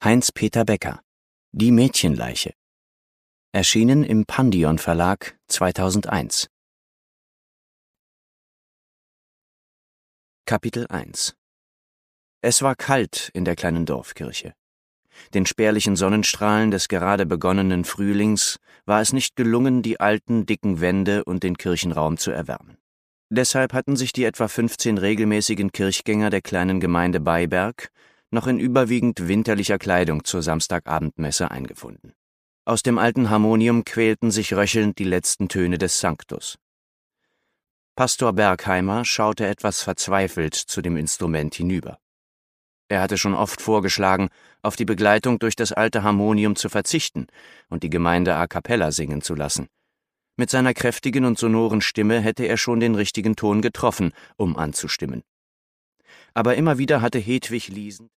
Heinz-Peter Becker: Die Mädchenleiche. Erschienen im Pandion Verlag 2001. Kapitel 1. Es war kalt in der kleinen Dorfkirche. Den spärlichen Sonnenstrahlen des gerade begonnenen Frühlings war es nicht gelungen, die alten, dicken Wände und den Kirchenraum zu erwärmen. Deshalb hatten sich die etwa 15 regelmäßigen Kirchgänger der kleinen Gemeinde Beiberg noch in überwiegend winterlicher Kleidung zur Samstagabendmesse eingefunden. Aus dem alten Harmonium quälten sich röchelnd die letzten Töne des Sanctus. Pastor Bergheimer schaute etwas verzweifelt zu dem Instrument hinüber. Er hatte schon oft vorgeschlagen, auf die Begleitung durch das alte Harmonium zu verzichten und die Gemeinde a cappella singen zu lassen. Mit seiner kräftigen und sonoren Stimme hätte er schon den richtigen Ton getroffen, um anzustimmen. Aber immer wieder hatte Hedwig Liesen